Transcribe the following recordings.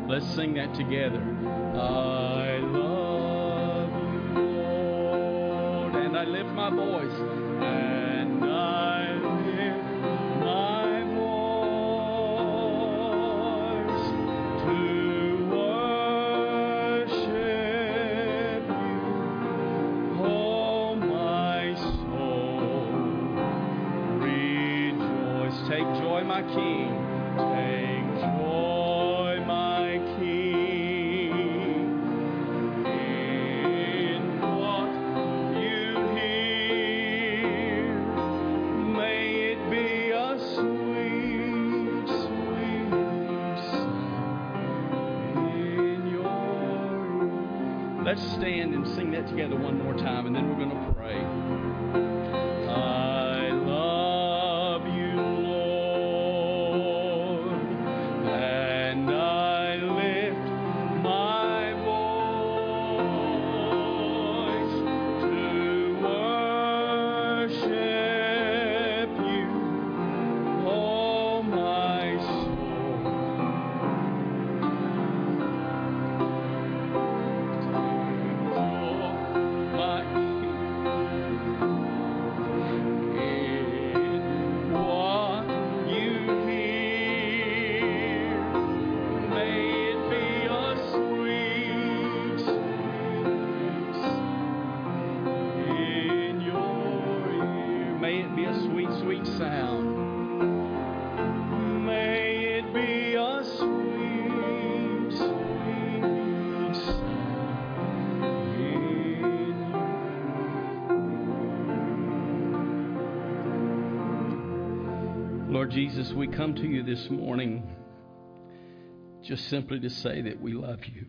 Let's sing that together. I love you, Lord. And I lift my voice. And I lift my voice to worship you, oh my soul. Rejoice. Take joy, my King. Take joy, my King, in what you hear. May it be a sweet, sweet sound in your ear. Let's stand and sing that together one more time, and then we're going to pray. I love you, Lord, and I lift my voice to worship you, oh my soul. My in what you hear, may it be a sweet, sweet sound in your ear. May it be a sweet, sweet sound. May it be a sweet, sweet sound in Lord Jesus, we come to you this morning just simply to say that we love you.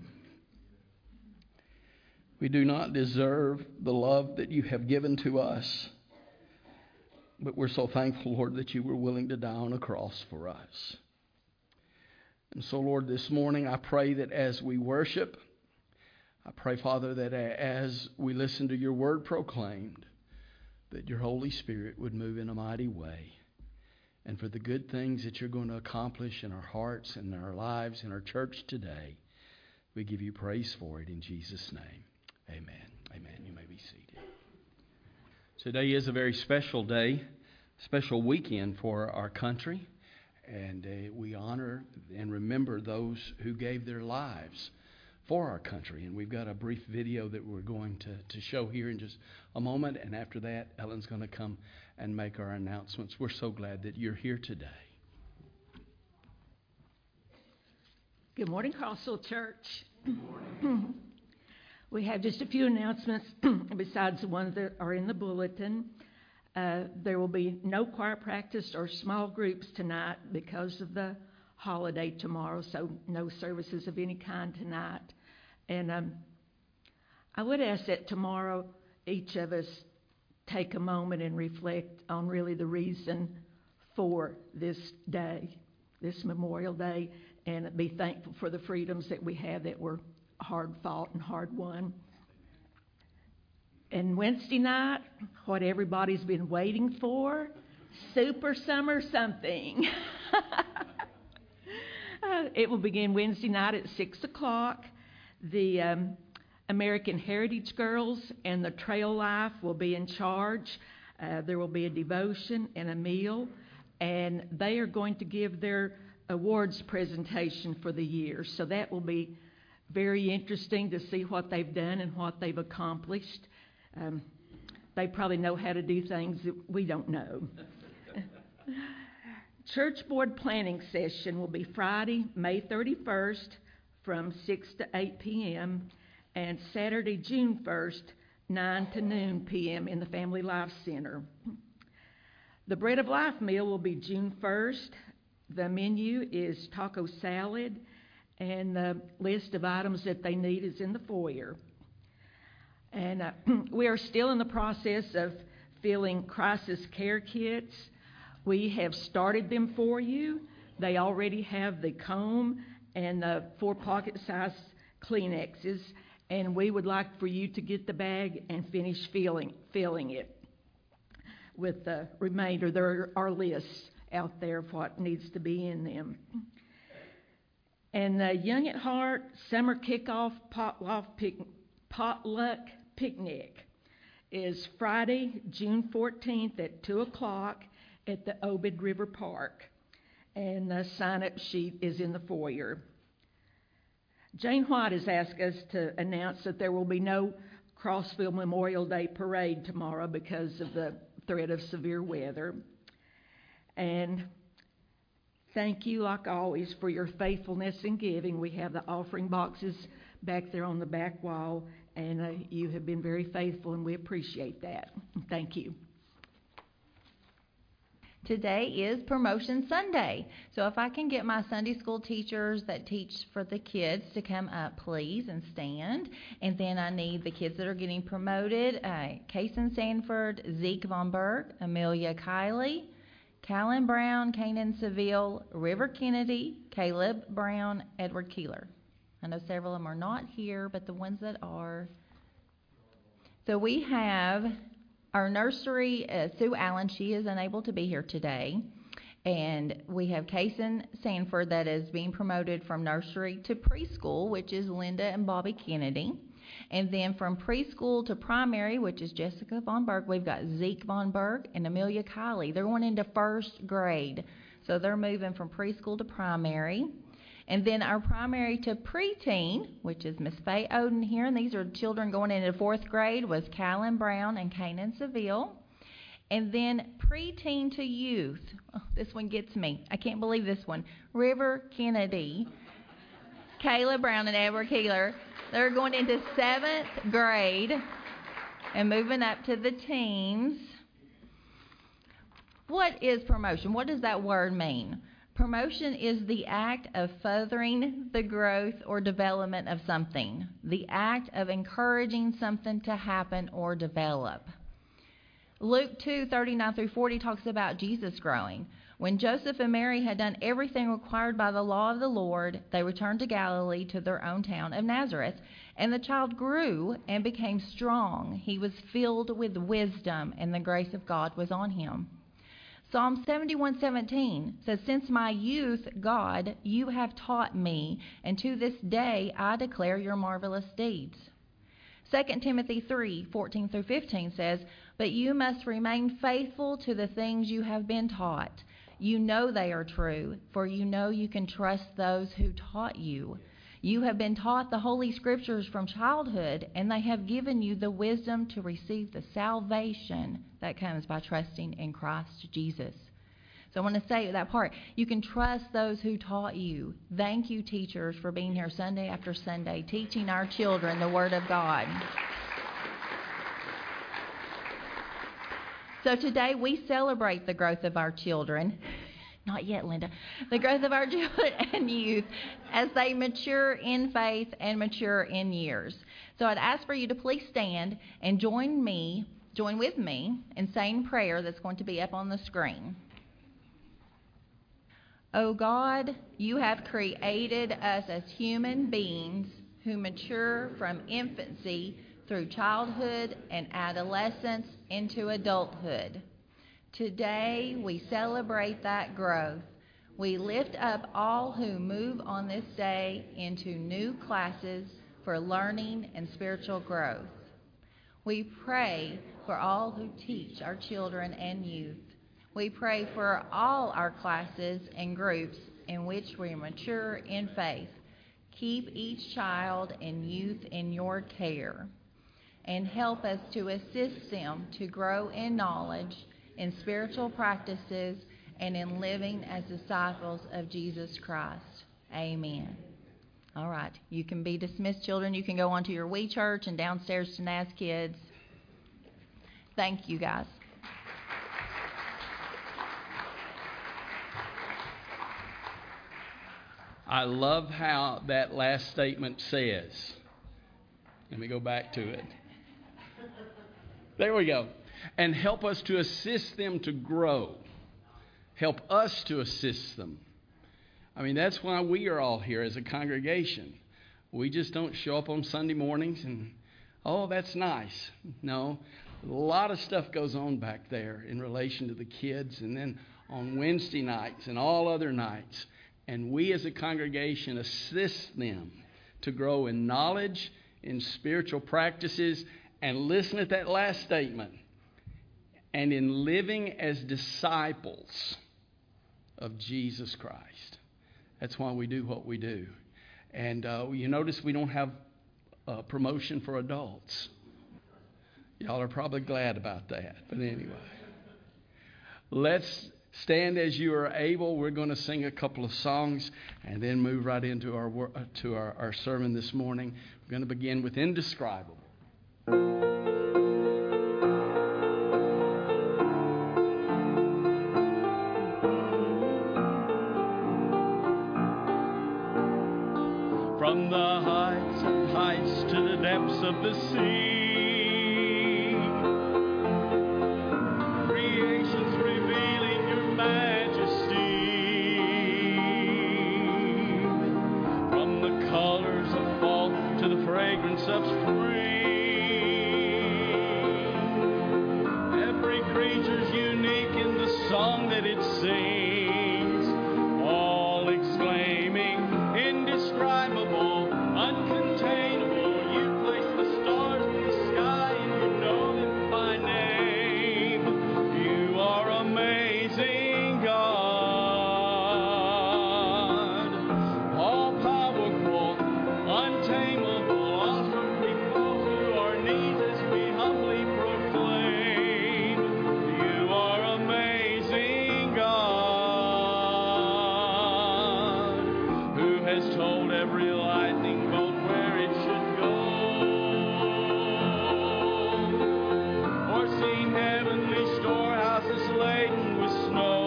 We do not deserve the love that you have given to us, but we're so thankful, Lord, that you were willing to die on a cross for us. And so, Lord, this morning I pray that as we worship, I pray, Father, that as we listen to your word proclaimed, that your Holy Spirit would move in a mighty way. And for the good things that you're going to accomplish in our hearts and in our lives, in our church today, we give you praise for it in Jesus' name. Amen. Amen. You may be seated. Today is a very special day, special weekend for our country. And we honor and remember those who gave their lives for our country. And we've got a brief video that we're going to show here in just a moment. And after that, Ellen's going to come and make our announcements. We're so glad that you're here today. Good morning, Crossville Church. Good morning. We have just a few announcements besides the ones that are in the bulletin. There will be no choir practice or small groups tonight because of the holiday tomorrow, so no services of any kind tonight. And I would ask that tomorrow each of us take a moment and reflect on really the reason for this day, this Memorial Day, and be thankful for the freedoms that we have that were hard fought and hard won. And Wednesday night, what everybody's been waiting for, Super Summer Something. It will begin Wednesday night at 6 o'clock. The American Heritage Girls and the Trail Life will be in charge. There will be a devotion and a meal, and they are going to give their awards presentation for the year. So that will be very interesting to see what they've done and what they've accomplished. They probably know how to do things that we don't know. Church Board Planning Session will be Friday, May 31st from 6 to 8 p.m. and Saturday, June 1st, 9 to noon p.m. in the Family Life Center. The Bread of Life meal will be June 1st. The menu is taco salad, and the list of items that they need is in the foyer. And we are still in the process of filling crisis care kits. We have started them for you. They already have the comb and the 4 pocket-sized Kleenexes, and we would like for you to get the bag and finish filling it with the remainder. There are lists out there of what needs to be in them. And the Young at Heart Summer Kickoff Potluck Picnic is Friday, June 14th at 2 o'clock at the Obed River Park. And the sign-up sheet is in the foyer. Jane White has asked us to announce that there will be no Crossville Memorial Day Parade tomorrow because of the threat of severe weather. And thank you, like always, for your faithfulness in giving. We have the offering boxes back there on the back wall, and you have been very faithful, and we appreciate that. Thank you. Today is Promotion Sunday. So if I can get my Sunday school teachers that teach for the kids to come up, please, and stand. And then I need the kids that are getting promoted, Kason Sanford, Zeke Von Berg, Amelia Kiley, Callan Brown, Kanan Seville, River Kennedy, Caleb Brown, Edward Keeler. I know several of them are not here, but the ones that are. So we have our nursery, Sue Allen. She is unable to be here today. And we have Kason Sanford that is being promoted from nursery to preschool, which is Linda and Bobby Kennedy. And then from preschool to primary, which is Jessica Von Berg, we've got Zeke Von Berg and Amelia Kiley. They're going into first grade. So they're moving from preschool to primary. And then our primary to preteen, which is Miss Faye Oden here, and these are children going into fourth grade, was Callan Brown and Kanan Seville. And then preteen to youth, this one gets me. I can't believe this one. River Kennedy, Kayla Brown, and Edward Keeler. They're going into seventh grade and moving up to the teens. What is promotion? What does that word mean? Promotion is the act of furthering the growth or development of something, the act of encouraging something to happen or develop. Luke 2:39 through 40 talks about Jesus growing. When Joseph and Mary had done everything required by the law of the Lord, they returned to Galilee to their own town of Nazareth. And the child grew and became strong. He was filled with wisdom, and the grace of God was on him. Psalm 71:17 says, "Since my youth, God, you have taught me, and to this day I declare your marvelous deeds." 2 Timothy 3:14 through 15 says, "But you must remain faithful to the things you have been taught. You know they are true, for you know you can trust those who taught you. You have been taught the Holy Scriptures from childhood, and they have given you the wisdom to receive the salvation that comes by trusting in Christ Jesus." So I want to say that part. You can trust those who taught you. Thank you, teachers, for being here Sunday after Sunday, teaching our children the Word of God. So today we celebrate the growth of our children. Not yet, Linda. The growth of our children and youth as they mature in faith and mature in years. So I'd ask for you to please stand and join with me in saying prayer that's going to be up on the screen. O God, you have created us as human beings who mature from infancy through childhood and adolescence into adulthood. Today, we celebrate that growth. We lift up all who move on this day into new classes for learning and spiritual growth. We pray for all who teach our children and youth. We pray for all our classes and groups in which we mature in faith. Keep each child and youth in your care, and help us to assist them to grow in knowledge, in spiritual practices, and in living as disciples of Jesus Christ. Amen. All right. You can be dismissed, children. You can go on to your We Church and downstairs to NAS Kids. Thank you, guys. I love how that last statement says. Let me go back to it. There we go. And help us to assist them to grow. Help us to assist them. I mean, that's why we are all here as a congregation. We just don't show up on Sunday mornings and, oh, that's nice. No, a lot of stuff goes on back there in relation to the kids, and then on Wednesday nights and all other nights. And we as a congregation assist them to grow in knowledge, in spiritual practices, and listen at that last statement, and in living as disciples of Jesus Christ. That's why we do what we do. And you notice we don't have promotion for adults. Y'all are probably glad about that. But anyway, let's stand as you are able. We're going to sing a couple of songs and then move right into our sermon this morning. We're going to begin with Indescribable. From the heights and heights to the depths of the sea, creation's revealing your majesty. From the colors of fall to the fragrance of spring, every creature's unique in the song that it sings, all exclaiming, indescribable, uncontainable. You place the stars in the sky and you know them by name. You are amazing, God. All powerful, untamable, awestruck we fall to our knees as we humbly proclaim. You are amazing, God, who has told every lightning bolt where it should go, or seen heavenly storehouses laden with snow,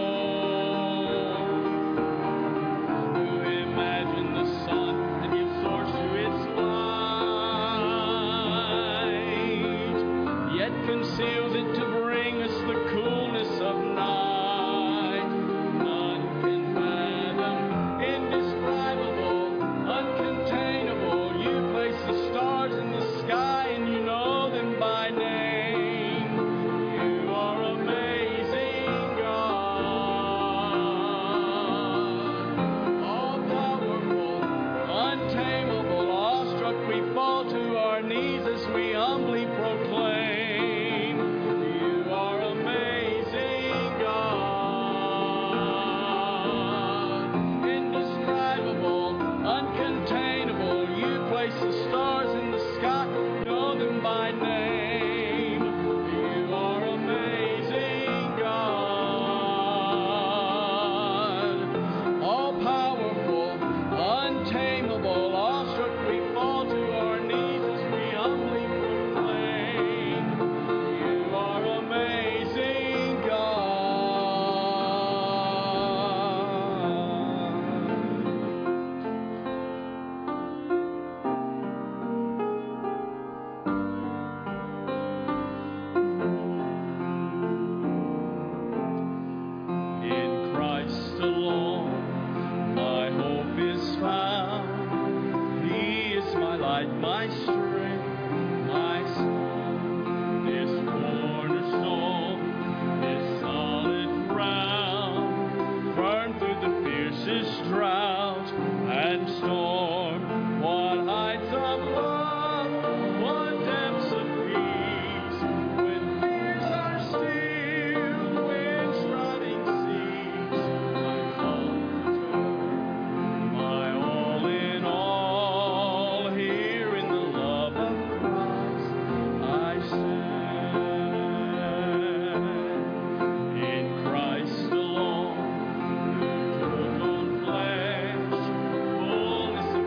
who imagined the sun and gives source to its light, yet conceals it to bring us the coolness of night. None can fathom, indescribable, uncontainable. You place the stars in the sky and you know them by name. You are amazing, God. All powerful, untamable, awestruck we fall to our knees as we humbly proclaim. You are amazing, God. Indescribable, uncontainable. You place the stars in the sky, know them by name. You are amazing, God. All powerful, untamable, awestruck we fall to our knees as we humbly proclaim. You are amazing, God. In Christ alone, my hope is found. He is my light, my strength, my song. This cornerstone, this solid ground, firm through the fiercest drought and storm. What heights of love, what depths of peace, when fears are still, when striving cease, my comforter, my all in all, here in the love of Christ I stand. In Christ alone, who took on flesh, fullness of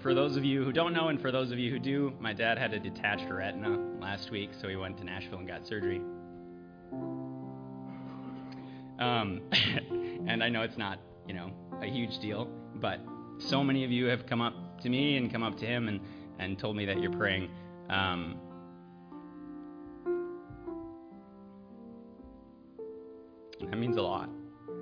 for those of you who don't know, and for those of you who do, my dad had a detached retina last week, so he went to Nashville and got surgery. And I know it's not, a huge deal, but so many of you have come up to me and come up to him and told me that you're praying. That means a lot.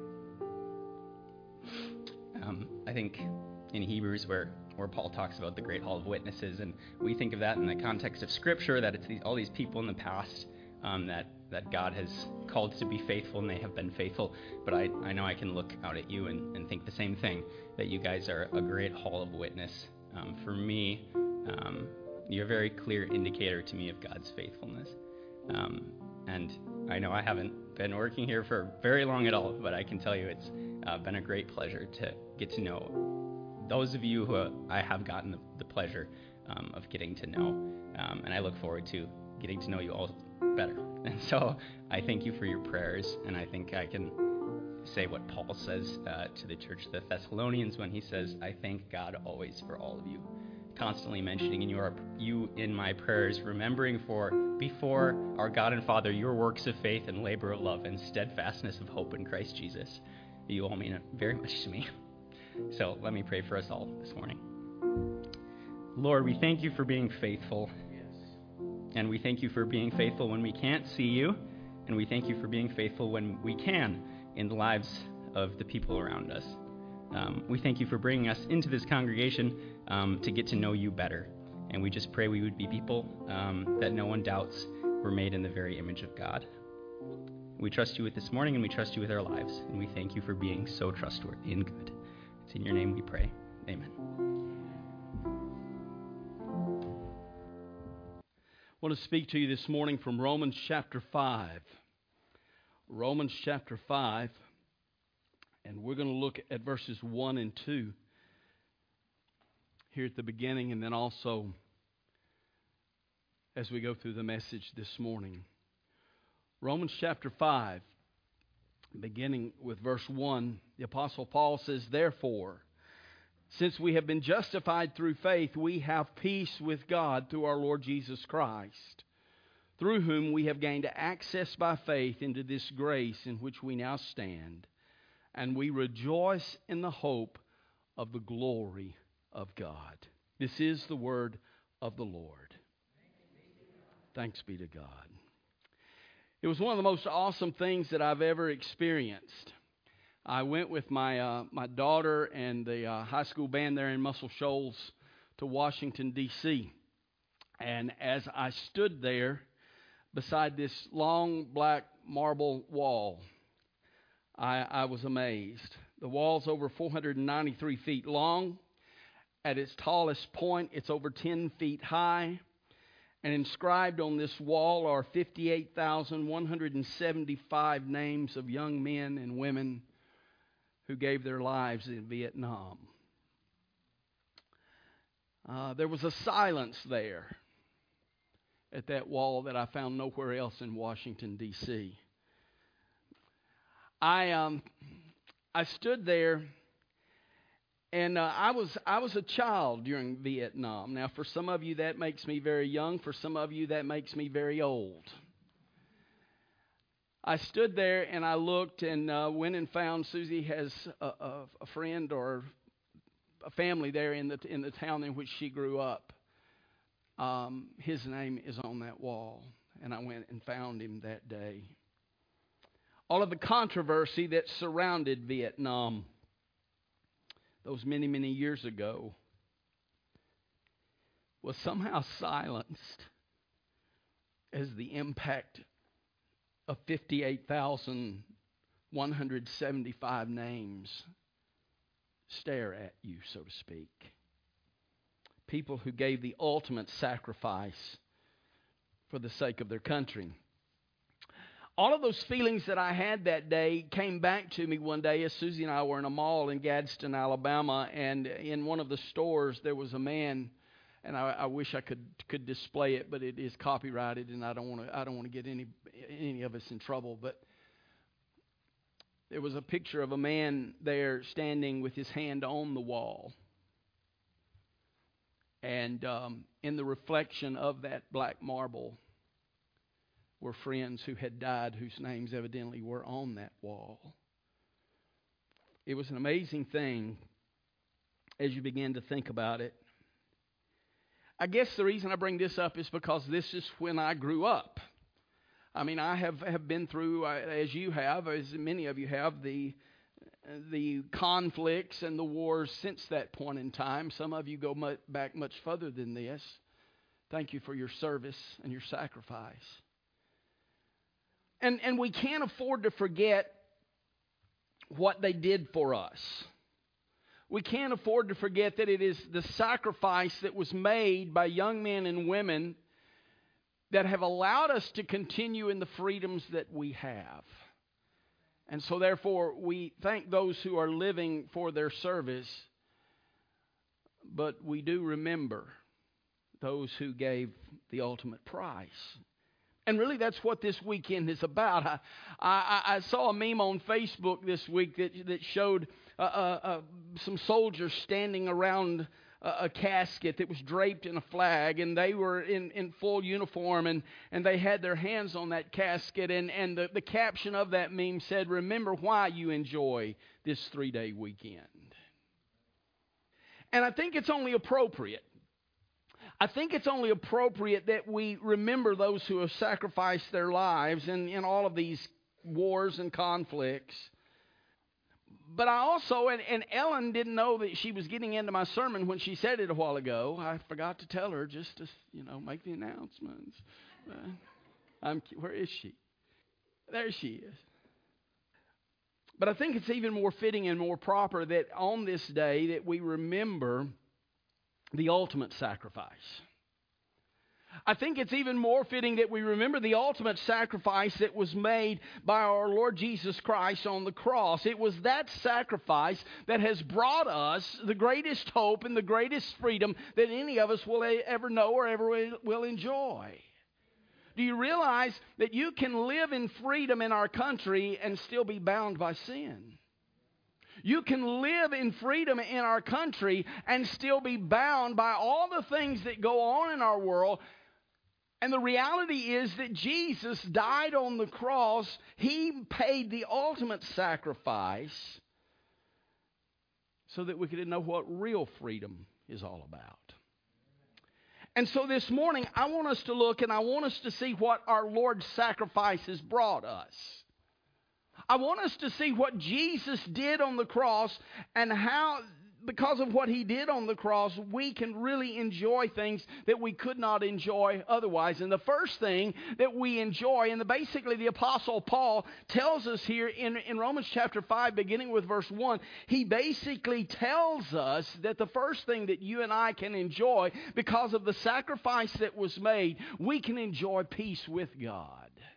I think in Hebrews where Paul talks about the great hall of witnesses, and we think of that in the context of Scripture, that it's all these people in the past that God has called to be faithful, and they have been faithful. But I know I can look out at you and think the same thing, that you guys are a great hall of witness. For me, you're a very clear indicator to me of God's faithfulness. And I know I haven't been working here for very long at all, but I can tell you it's been a great pleasure to get to know those of you who I have gotten the pleasure of getting to know. And I look forward to getting to know you all better. And so I thank you for your prayers, and I think I can say what Paul says to the church of the Thessalonians when he says, I thank God always for all of you, constantly mentioning you in my prayers, remembering before our God and Father your works of faith and labor of love and steadfastness of hope in Christ Jesus. You all mean very much to me. So let me pray for us all this morning. Lord, we thank you for being faithful. And we thank you for being faithful when we can't see you. And we thank you for being faithful when we can in the lives of the people around us. We thank you for bringing us into this congregation to get to know you better. And we just pray we would be people that no one doubts were made in the very image of God. We trust you with this morning, and we trust you with our lives. And we thank you for being so trustworthy and good. It's in your name we pray. Amen. I want to speak to you this morning from Romans chapter 5. Romans chapter 5, and we're going to look at verses 1 and 2 here at the beginning, and then also as we go through the message this morning. Romans chapter 5, beginning with verse 1, the Apostle Paul says, Therefore, since we have been justified through faith, we have peace with God through our Lord Jesus Christ, through whom we have gained access by faith into this grace in which we now stand, and we rejoice in the hope of the glory of God. This is the word of the Lord. Thanks be to God. It was one of the most awesome things that I've ever experienced. I went with my daughter and the high school band there in Muscle Shoals to Washington, D.C. And as I stood there beside this long black marble wall, I was amazed. The wall's over 493 feet long. At its tallest point, it's over 10 feet high. And inscribed on this wall are 58,175 names of young men and women who gave their lives in Vietnam. There was a silence there at that wall that I found nowhere else in Washington, D.C. I stood there, and I was a child during Vietnam. Now, for some of you, that makes me very young. For some of you, that makes me very old. I stood there and I looked and went and found Susie has a friend or a family there in the town in which she grew up. His name is on that wall, and I went and found him that day. All of the controversy that surrounded Vietnam those many, many years ago was somehow silenced as the impact of 58,175 names stare at you, so to speak. People who gave the ultimate sacrifice for the sake of their country. All of those feelings that I had that day came back to me one day as Susie and I were in a mall in Gadsden, Alabama, and in one of the stores there was a man, and I wish I could display it, but it is copyrighted, and I don't want to get any of us in trouble. But there was a picture of a man there standing with his hand on the wall, And in the reflection of that black marble were friends who had died, whose names evidently were on that wall. It was an amazing thing as you begin to think about it. I guess the reason I bring this up is because this is when I grew up. I mean, I have been through, as you have, as many of you have, the conflicts and the wars since that point in time. Some of you go back much further than this. Thank you for your service and your sacrifice. And we can't afford to forget what they did for us. We can't afford to forget that it is the sacrifice that was made by young men and women that have allowed us to continue in the freedoms that we have. And so therefore, we thank those who are living for their service, but we do remember those who gave the ultimate price. And really, that's what this weekend is about. I saw a meme on Facebook this week that showed some soldiers standing around a casket that was draped in a flag, and they were in full uniform, and they had their hands on that casket, and the caption of that meme said, "Remember why you enjoy this 3-day weekend." And I think it's only appropriate. I think it's only appropriate that we remember those who have sacrificed their lives in all of these wars and conflicts. But I also, and Ellen didn't know that she was getting into my sermon when she said it a while ago. I forgot to tell her just to, make the announcements. Where is she? There she is. But I think it's even more fitting and more proper that on this day that we remember the ultimate sacrifice. I think it's even more fitting that we remember the ultimate sacrifice that was made by our Lord Jesus Christ on the cross. It was that sacrifice that has brought us the greatest hope and the greatest freedom that any of us will ever know or ever will enjoy. Do you realize that you can live in freedom in our country and still be bound by sin? You can live in freedom in our country and still be bound by all the things that go on in our world. And the reality is that Jesus died on the cross. He paid the ultimate sacrifice so that we could know what real freedom is all about. And so this morning, I want us to look and I want us to see what our Lord's sacrifice has brought us. I want us to see what Jesus did on the cross and how, because of what He did on the cross, we can really enjoy things that we could not enjoy otherwise. And the first thing that we enjoy, and basically the Apostle Paul tells us here in Romans chapter 5, beginning with verse 1, he basically tells us that the first thing that you and I can enjoy, because of the sacrifice that was made, we can enjoy peace with God.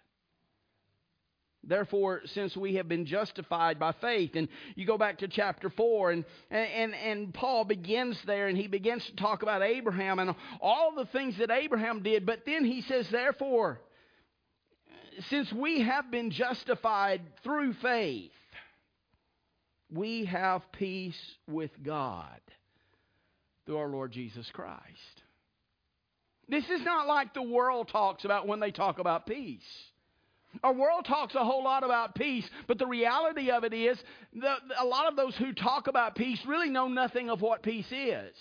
Therefore, since we have been justified by faith, and you go back to chapter 4, and Paul begins there, and he begins to talk about Abraham and all the things that Abraham did. But then he says, therefore, since we have been justified through faith, we have peace with God through our Lord Jesus Christ. This is not like the world talks about when they talk about peace. Our world talks a whole lot about peace, but the reality of it is that a lot of those who talk about peace really know nothing of what peace is.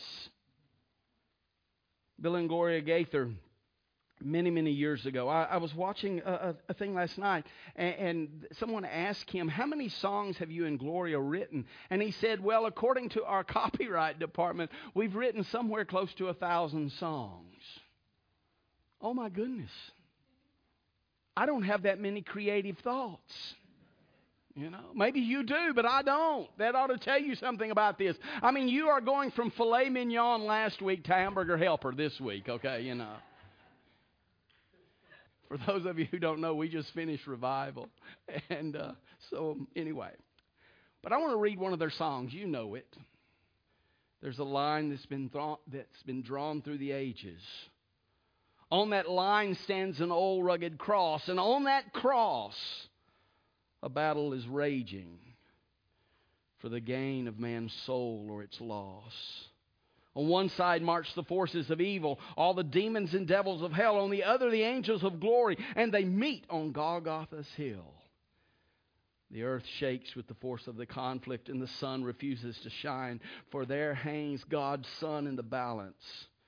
Bill and Gloria Gaither, many years ago, I was watching a thing last night, and someone asked him, how many songs have you and Gloria written? And he said, well, according to our copyright department, we've written somewhere close to 1,000 songs. Oh my goodness. I don't have that many creative thoughts. Maybe you do, but I don't. That ought to tell you something about this. I mean, you are going from filet mignon last week to hamburger helper this week, okay, For those of you who don't know, we just finished revival. And so anyway. But I want to read one of their songs. You know it. There's a line that's been drawn through the ages. On that line stands an old rugged cross, and on that cross a battle is raging for the gain of man's soul or its loss. On one side march the forces of evil, all the demons and devils of hell. On the other, the angels of glory. And they meet on Golgotha's hill. The earth shakes with the force of the conflict, and the sun refuses to shine. For there hangs God's Son in the balance.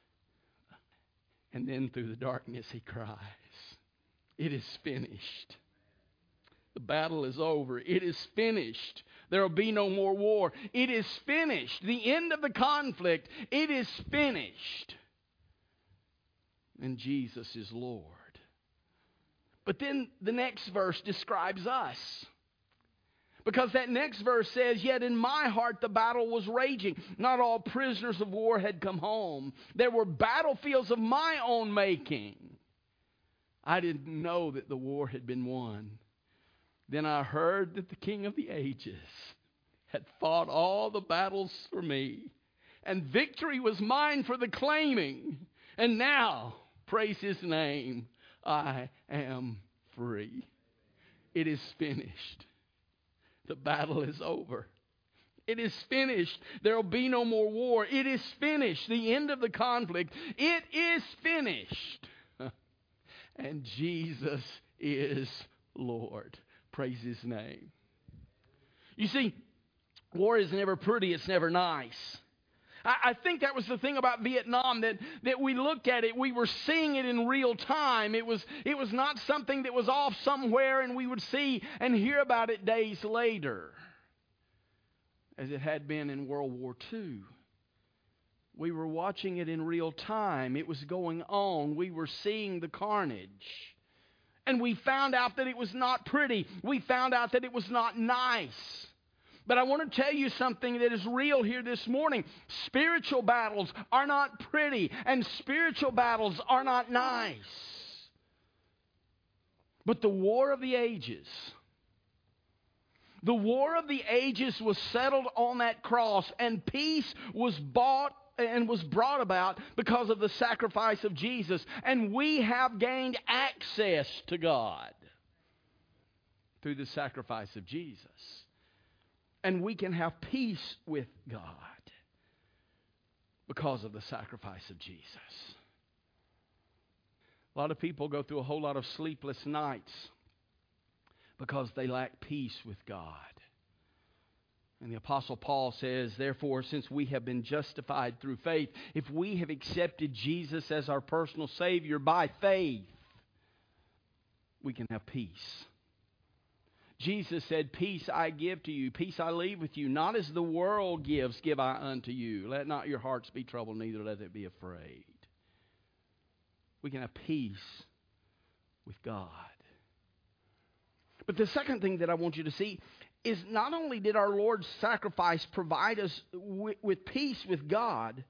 And then through the darkness he cries, "It is finished." The battle is over. It is finished. There will be no more war. It is finished. The end of the conflict. It is finished. And Jesus is Lord. But then the next verse describes us. Because that next verse says, "Yet in my heart the battle was raging. Not all prisoners of war had come home. There were battlefields of my own making. I didn't know that the war had been won. Then I heard that the King of the ages had fought all the battles for me. And victory was mine for the claiming. And now, praise His name, I am free." It is finished. The battle is over. It is finished. There will be no more war. It is finished. The end of the conflict. It is finished. And Jesus is Lord. Praise His name. You see, war is never pretty. It's never nice. I think that was the thing about Vietnam, that we looked at it, we were seeing it in real time. It was not something that was off somewhere and we would see and hear about it days later, as it had been in World War II. We were watching it in real time. It was going on. We were seeing the carnage. And we found out that it was not pretty. We found out that it was not nice. But I want to tell you something that is real here this morning. Spiritual battles are not pretty, and spiritual battles are not nice. But the war of the ages was settled on that cross, and peace was bought and was brought about because of the sacrifice of Jesus. And we have gained access to God through the sacrifice of Jesus. And we can have peace with God because of the sacrifice of Jesus. A lot of people go through a whole lot of sleepless nights because they lack peace with God. And the Apostle Paul says, "Therefore, since we have been justified through faith," if we have accepted Jesus as our personal Savior by faith, we can have peace. Jesus said, "Peace I give to you, peace I leave with you. Not as the world gives, give I unto you. Let not your hearts be troubled, neither let it be afraid." We can have peace with God. But the second thing that I want you to see is not only did our Lord's sacrifice provide us with peace with God,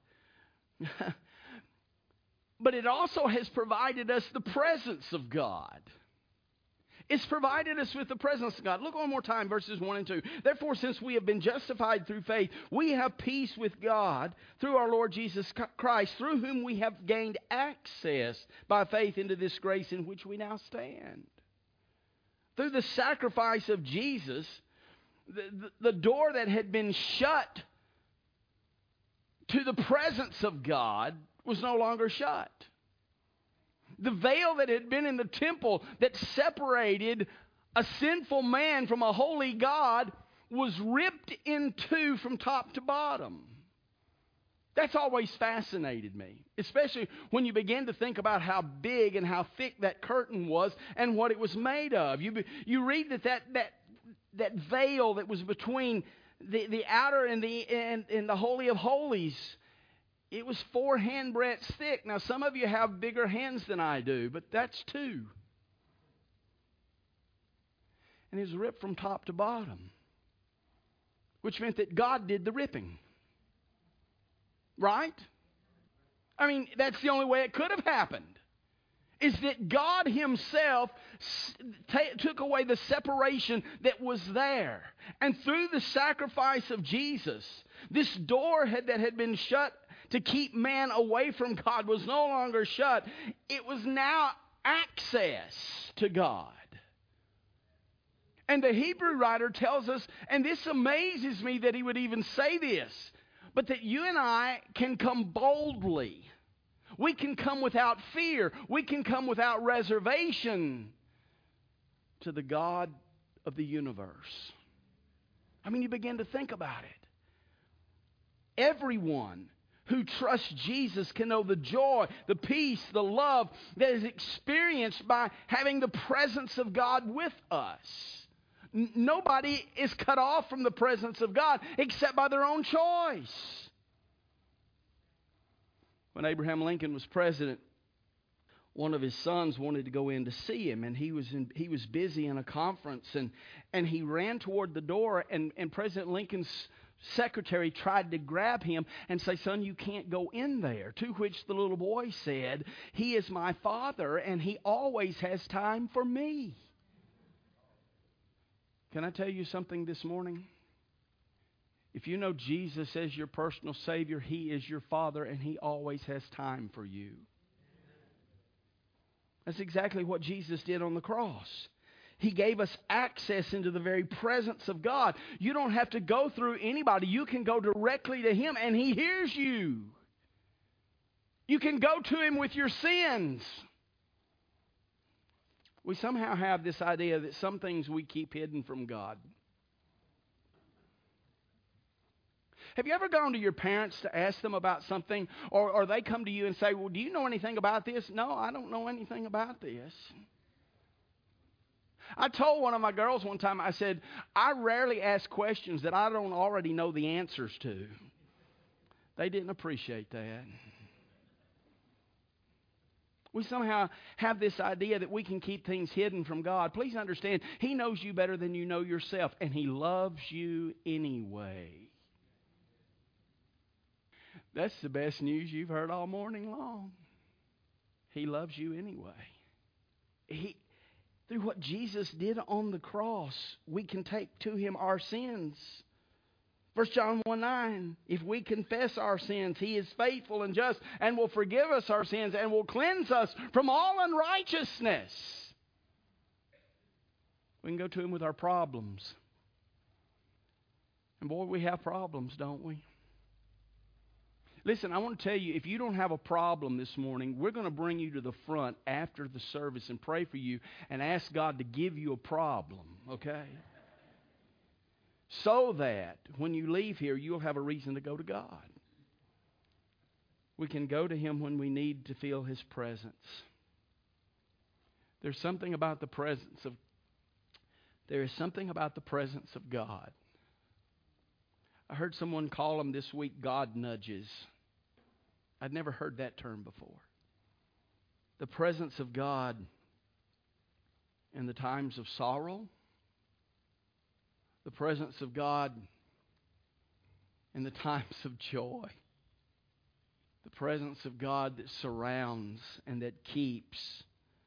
but it also has provided us the presence of God. It's provided us with the presence of God. Look one more time, verses 1 and 2. "Therefore, since we have been justified through faith, we have peace with God through our Lord Jesus Christ, through whom we have gained access by faith into this grace in which we now stand." Through the sacrifice of Jesus, the door that had been shut to the presence of God was no longer shut. The veil that had been in the temple that separated a sinful man from a holy God was ripped in two from top to bottom. That's always fascinated me, especially when you begin to think about how big and how thick that curtain was and what it was made of. You read that veil that was between the outer and the Holy of Holies, it was 4 handbreadths thick. Now, some of you have bigger hands than I do, but that's 2. And it was ripped from top to bottom, which meant that God did the ripping. Right? I mean, that's the only way it could have happened, is that God Himself took away the separation that was there. And through the sacrifice of Jesus, this door that had been shut to keep man away from God was no longer shut. It was now access to God. And the Hebrew writer tells us, and this amazes me that he would even say this, but that you and I can come boldly. We can come without fear. We can come without reservation to the God of the universe. I mean, you begin to think about it. Everyone who trusts Jesus can know the joy, the peace, the love that is experienced by having the presence of God with us. Nobody is cut off from the presence of God except by their own choice. When Abraham Lincoln was president, one of his sons wanted to go in to see him, and he was busy in a conference, and he ran toward the door, and President Lincoln's secretary tried to grab him and say, "Son, you can't go in there." To which the little boy said, "He is my father, and he always has time for me." Can I tell you something this morning? If you know Jesus as your personal Savior, He is your Father, and He always has time for you. That's exactly what Jesus did on the cross. He gave us access into the very presence of God. You don't have to go through anybody. You can go directly to Him, and He hears you. You can go to Him with your sins. We somehow have this idea that some things we keep hidden from God. Have you ever gone to your parents to ask them about something, or they come to you and say, "Well, do you know anything about this?" "No, I don't know anything about this." I told one of my girls one time, I said, "I rarely ask questions that I don't already know the answers to." They didn't appreciate that. We somehow have this idea that we can keep things hidden from God. Please understand, He knows you better than you know yourself, and He loves you anyway. That's the best news you've heard all morning long. He loves you anyway. Through what Jesus did on the cross, we can take to Him our sins. 1 John 1:9, if we confess our sins, He is faithful and just and will forgive us our sins and will cleanse us from all unrighteousness. We can go to Him with our problems. And boy, we have problems, don't we? Listen, I want to tell you, if you don't have a problem this morning, we're going to bring you to the front after the service and pray for you and ask God to give you a problem, okay? So that when you leave here, you'll have a reason to go to God. We can go to Him when we need to feel His presence. There is something about the presence of God. I heard someone call them this week God nudges. I'd never heard that term before. The presence of God in the times of sorrow. The presence of God in the times of joy. The presence of God that surrounds and that keeps.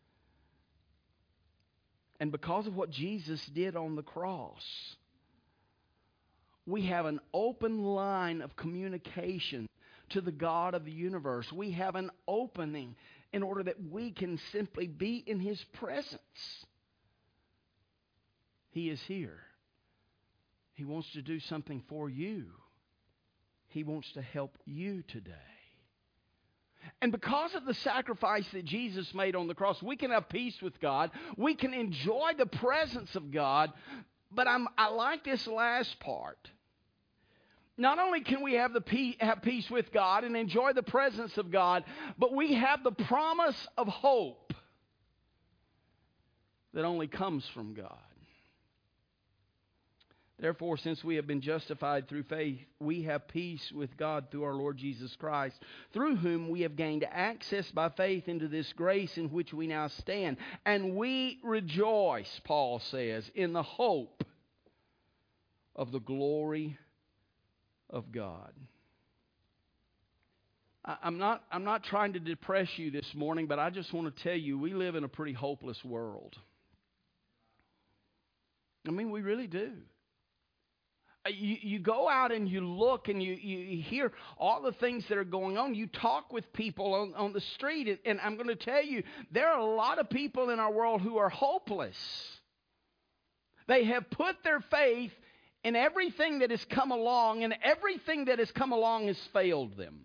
And because of what Jesus did on the cross, we have an open line of communication to the God of the universe. We have an opening in order that we can simply be in His presence. He is here. He wants to do something for you. He wants to help you today. And because of the sacrifice that Jesus made on the cross, we can have peace with God. We can enjoy the presence of God. But I like this last part. Not only can we have peace with God and enjoy the presence of God, but we have the promise of hope that only comes from God. Therefore, since we have been justified through faith, we have peace with God through our Lord Jesus Christ, through whom we have gained access by faith into this grace in which we now stand. And we rejoice, Paul says, in the hope of the glory of God. I'm not trying to depress you this morning, but I just want to tell you, we live in a pretty hopeless world. I mean, we really do. You go out and you look and you hear all the things that are going on. You talk with people on the street, and I'm going to tell you, there are a lot of people in our world who are hopeless. They have put their faith in everything that has come along, and everything that has come along has failed them.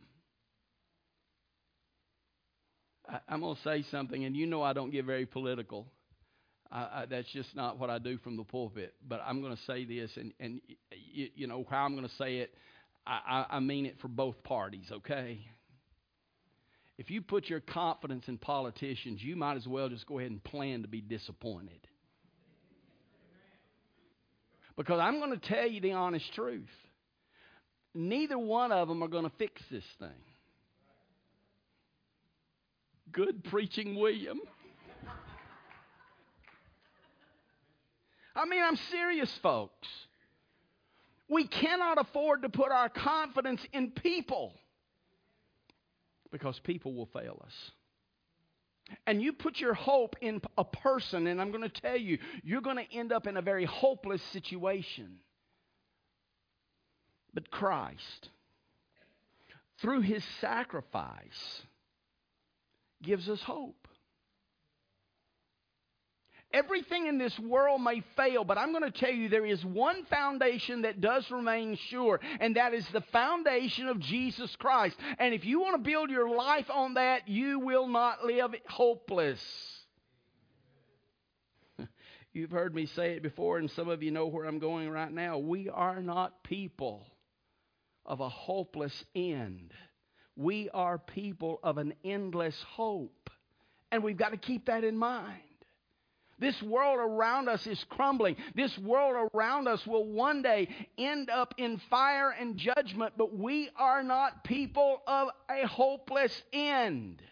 I'm going to say something, and you know I don't get very political. That's just not what I do from the pulpit. But I'm going to say this, and you know how I'm going to say it. I mean it for both parties, okay? If you put your confidence in politicians, you might as well just go ahead and plan to be disappointed. Because I'm going to tell you the honest truth. Neither one of them are going to fix this thing. Good preaching, William. I mean, I'm serious, folks. We cannot afford to put our confidence in people, because people will fail us. And you put your hope in a person, and I'm going to tell you, you're going to end up in a very hopeless situation. But Christ, through His sacrifice, gives us hope. Everything in this world may fail, but I'm going to tell you there is one foundation that does remain sure, and that is the foundation of Jesus Christ. And if you want to build your life on that, you will not live hopeless. You've heard me say it before, and some of you know where I'm going right now. We are not people of a hopeless end. We are people of an endless hope. And we've got to keep that in mind. This world around us is crumbling. This world around us will one day end up in fire and judgment, but we are not people of a hopeless end.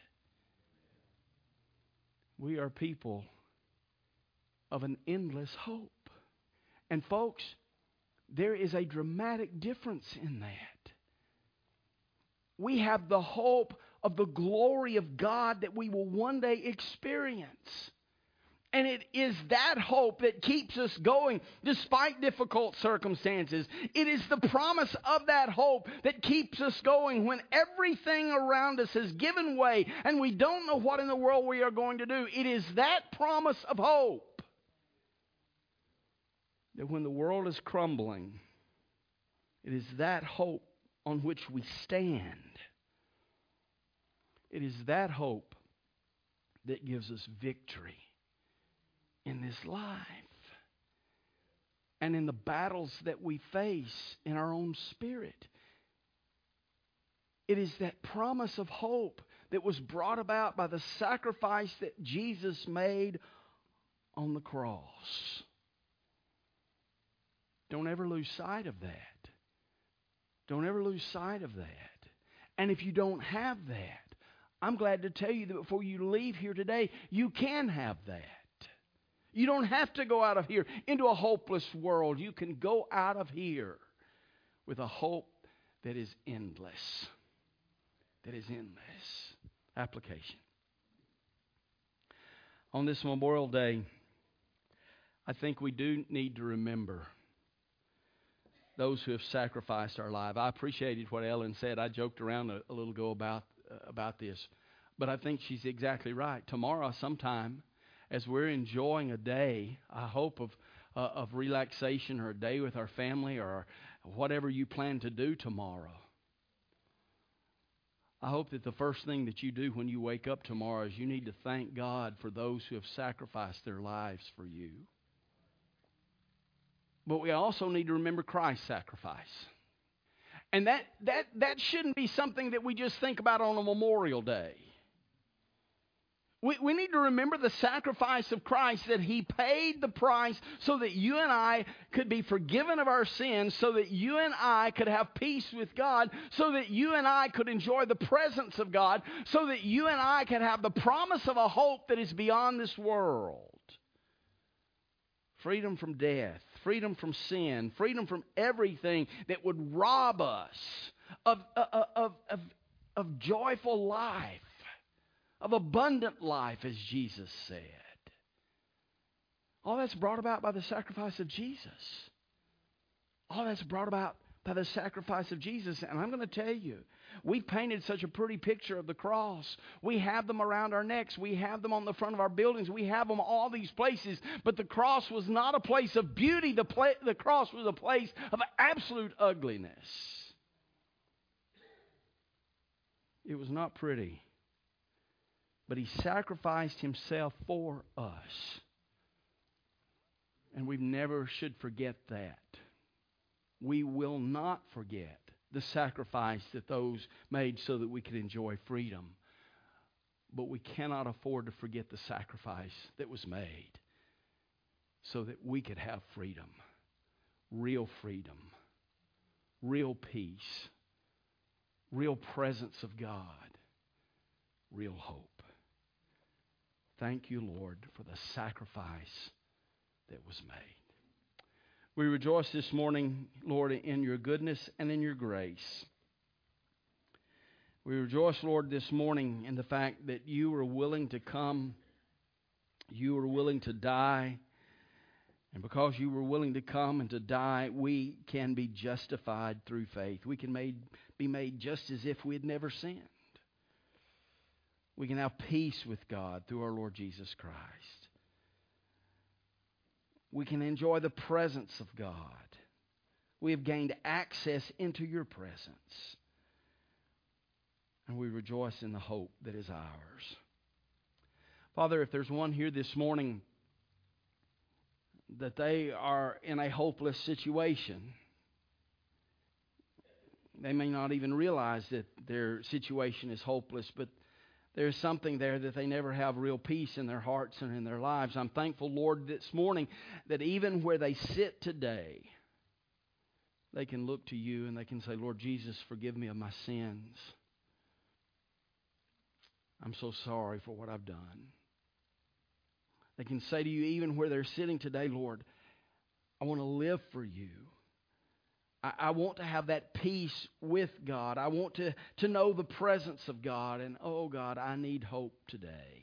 We are people of an endless hope. And folks, there is a dramatic difference in that. We have the hope of the glory of God that we will one day experience. And it is that hope that keeps us going despite difficult circumstances. It is the promise of that hope that keeps us going when everything around us has given way and we don't know what in the world we are going to do. It is that promise of hope that when the world is crumbling, it is that hope on which we stand. It is that hope that gives us victory in this life and in the battles that we face in our own spirit. It is that promise of hope that was brought about by the sacrifice that Jesus made on the cross. Don't ever lose sight of that. Don't ever lose sight of that. And if you don't have that, I'm glad to tell you that before you leave here today, you can have that. You don't have to go out of here into a hopeless world. You can go out of here with a hope that is endless. That is endless. Application. On this Memorial Day, I think we do need to remember those who have sacrificed our life. I appreciated what Ellen said. I joked around a little ago about this. But I think she's exactly right. Tomorrow sometime, as we're enjoying a day, I hope of relaxation, or a day with our family, or whatever you plan to do tomorrow, I hope that the first thing that you do when you wake up tomorrow is you need to thank God for those who have sacrificed their lives for you. But we also need to remember Christ's sacrifice. And that shouldn't be something that we just think about on a Memorial Day. We need to remember the sacrifice of Christ, that He paid the price so that you and I could be forgiven of our sins, so that you and I could have peace with God, so that you and I could enjoy the presence of God, so that you and I could have the promise of a hope that is beyond this world. Freedom from death, freedom from sin, freedom from everything that would rob us of joyful life, of abundant life, as Jesus said. All that's brought about by the sacrifice of Jesus. All that's brought about by the sacrifice of Jesus. And I'm going to tell you, we've painted such a pretty picture of the cross. We have them around our necks. We have them on the front of our buildings. We have them all these places. But the cross was not a place of beauty. The cross was a place of absolute ugliness. It was not pretty. But He sacrificed Himself for us. And we never should forget that. We will not forget the sacrifice that those made so that we could enjoy freedom. But we cannot afford to forget the sacrifice that was made so that we could have freedom, real peace, real presence of God, real hope. Thank you, Lord, for the sacrifice that was made. We rejoice this morning, Lord, in your goodness and in your grace. We rejoice, Lord, this morning in the fact that you were willing to come, you were willing to die, and because you were willing to come and to die, we can be justified through faith. We can be made just as if we had never sinned. We can have peace with God through our Lord Jesus Christ. We can enjoy the presence of God. We have gained access into your presence. And we rejoice in the hope that is ours. Father, if there's one here this morning that they are in a hopeless situation, they may not even realize that their situation is hopeless, but there's something there that they never have real peace in their hearts and in their lives. I'm thankful, Lord, this morning that even where they sit today, they can look to you and they can say, Lord Jesus, forgive me of my sins. I'm so sorry for what I've done. They can say to you, even where they're sitting today, Lord, I want to live for you. I want to have that peace with God. I want to know the presence of God. And, oh, God, I need hope today.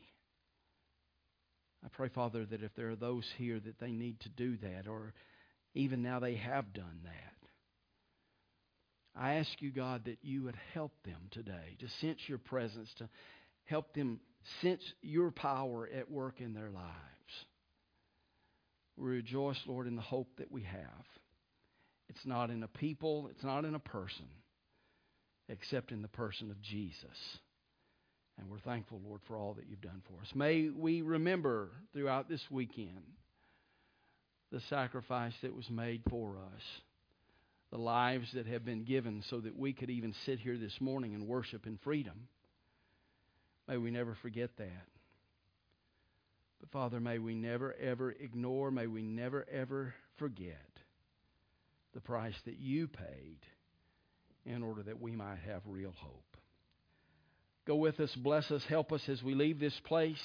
I pray, Father, that if there are those here that they need to do that, or even now they have done that, I ask you, God, that you would help them today to sense your presence, to help them sense your power at work in their lives. We rejoice, Lord, in the hope that we have. It's not in a people, it's not in a person, except in the person of Jesus. And we're thankful, Lord, for all that you've done for us. May we remember throughout this weekend the sacrifice that was made for us, the lives that have been given so that we could even sit here this morning and worship in freedom. May we never forget that. But Father, may we never ever ignore, may we never ever forget the price that you paid in order that we might have real hope. Go with us, bless us, help us as we leave this place.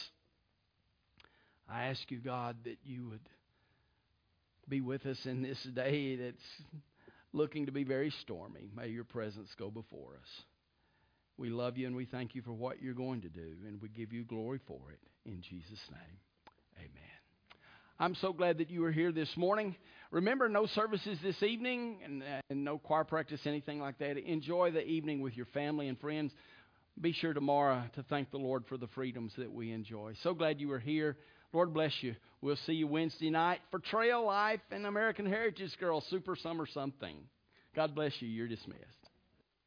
I ask you, God, that you would be with us in this day that's looking to be very stormy. May your presence go before us. We love you and we thank you for what you're going to do, and we give you glory for it. In Jesus' name, amen. I'm so glad that you were here this morning. Remember, no services this evening and no choir practice, anything like that. Enjoy the evening with your family and friends. Be sure tomorrow to thank the Lord for the freedoms that we enjoy. So glad you were here. Lord bless you. We'll see you Wednesday night for Trail Life and American Heritage Girl Super Summer Something. God bless you. You're dismissed.